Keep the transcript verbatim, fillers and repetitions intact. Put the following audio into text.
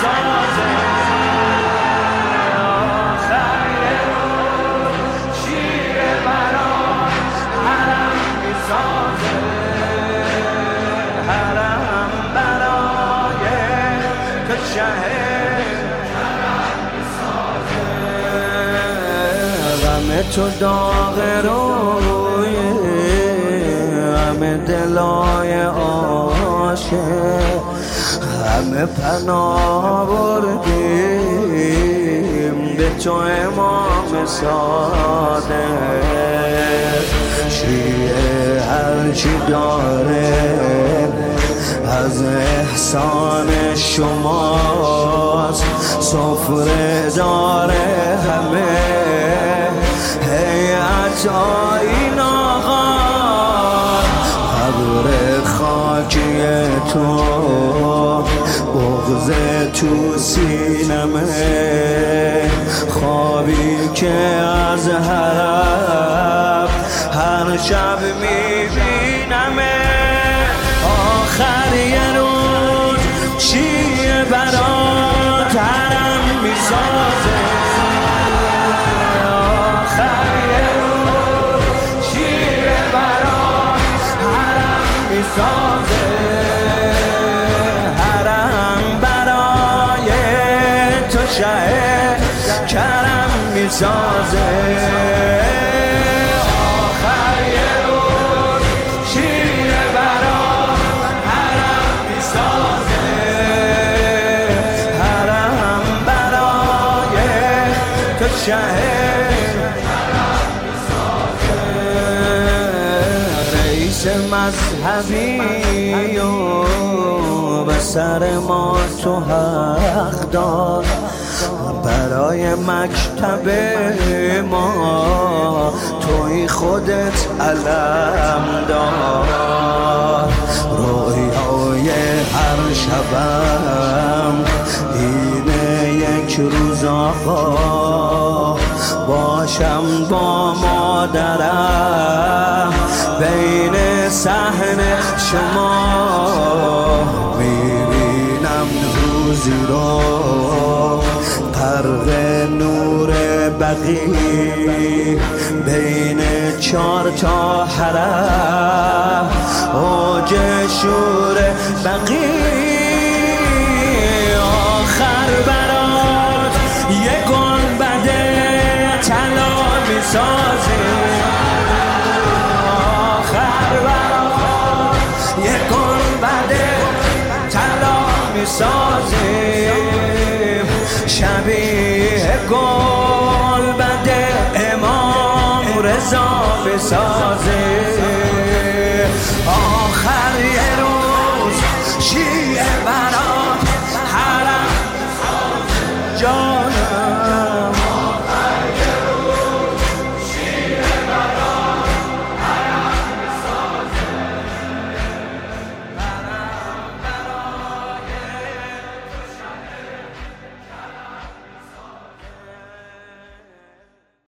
میسازه آخر یه روز شیره برات حرم میسازه حرم برای تو شهر غم تو داغ روی غم دلای عاشق همه پناه بردیم به تو امام صادق شیعه هرچی داره از احسان شماست سفره داره همه هیئت آیین آقا قبر خاکی تو بغض تو سینمه خوابی که از حرم هر شب میبینمه آخر یه روز شیعه برات حرم میسازه آخر یه روز شیعه برات حرم میسازه حرم برای تو شه کرم میسازه رئیس مذهبی و به سر ما تو حق داد برای مکتب ما توی خودت علم داد رویای هر شبم اینه یک روز آقا باشم با مادرم بین صحن شما میبینم روزی رو غرق نور بقی بین چار تا حرم اوج شور بقی آخر برات یه گنبد طلا میسازه آخر برات یه گنبد طلا میسازه شبیه گنبد امام رضا بسازه